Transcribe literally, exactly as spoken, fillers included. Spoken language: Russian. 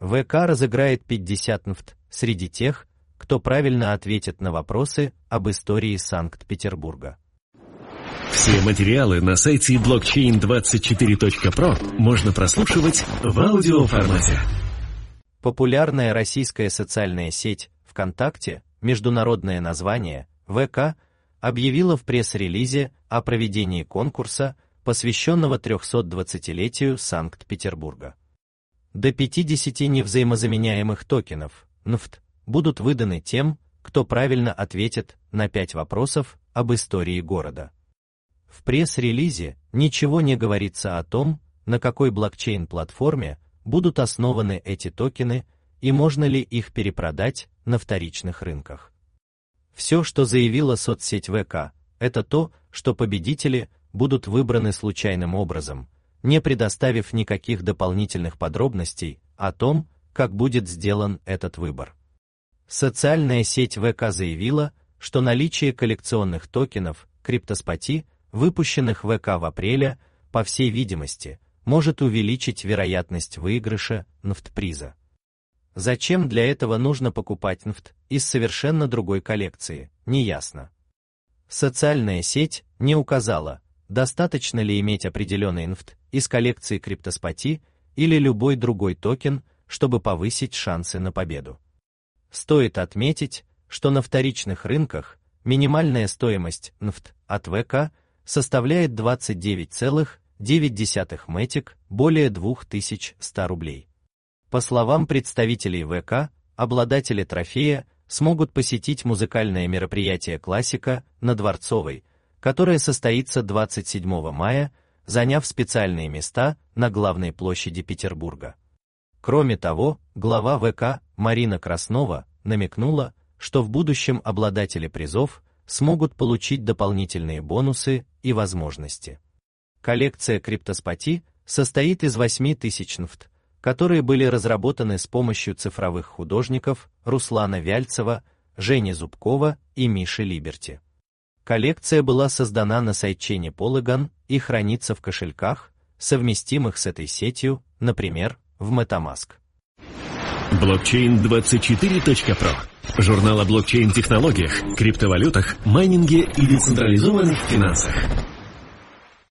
вэ ка разыграет пятьдесят эн эф ти среди тех, кто правильно ответит на вопросы об истории Санкт-Петербурга. Все материалы на сайте блокчейн двадцать четыре точка про можно прослушивать в аудиоформате. Популярная российская социальная сеть ВКонтакте, международное название вэ ка, объявила в пресс-релизе о проведении конкурса, посвященного трехсотдвадцатилетию Санкт-Петербурга. До пятидесяти невзаимозаменяемых токенов эн эф ти будут выданы тем, кто правильно ответит на пять вопросов об истории города. В пресс-релизе ничего не говорится о том, на какой блокчейн-платформе будут основаны эти токены и можно ли их перепродать на вторичных рынках. Все, что заявила соцсеть вэ ка, это то, что победители будут выбраны случайным образом, не предоставив никаких дополнительных подробностей о том, как будет сделан этот выбор. Социальная сеть вэ ка заявила, что наличие коллекционных токенов криптоспати, выпущенных вэ ка в апреле, по всей видимости, может увеличить вероятность выигрыша эн эф ти-приза. Зачем для этого нужно покупать эн эф ти из совершенно другой коллекции, неясно. Социальная сеть не указала, достаточно ли иметь определенный эн эф ти из коллекции криптоспати или любой другой токен, чтобы повысить шансы на победу. Стоит отметить, что на вторичных рынках минимальная стоимость эн эф ти от вэ ка составляет двадцать девять целых девять десятых мэтик, более две тысячи сто рублей. По словам представителей вэ ка, обладатели трофея смогут посетить музыкальное мероприятие «Классика» на Дворцовой, которое состоится двадцать седьмого мая, заняв специальные места на главной площади Петербурга. Кроме того, глава вэ ка Марина Краснова намекнула, что в будущем обладатели призов смогут получить дополнительные бонусы и возможности. Коллекция криптоспати состоит из восьми тысяч эн эф ти, которые были разработаны с помощью цифровых художников Руслана Вяльцева, Жени Зубкова и Миши Либерти. Коллекция была создана на сайдчейне Polygon и хранится в кошельках, совместимых с этой сетью, например, в MetaMask. блокчейн двадцать четыре точка про. Журнал о блокчейн-технологиях, криптовалютах, майнинге и децентрализованных финансах.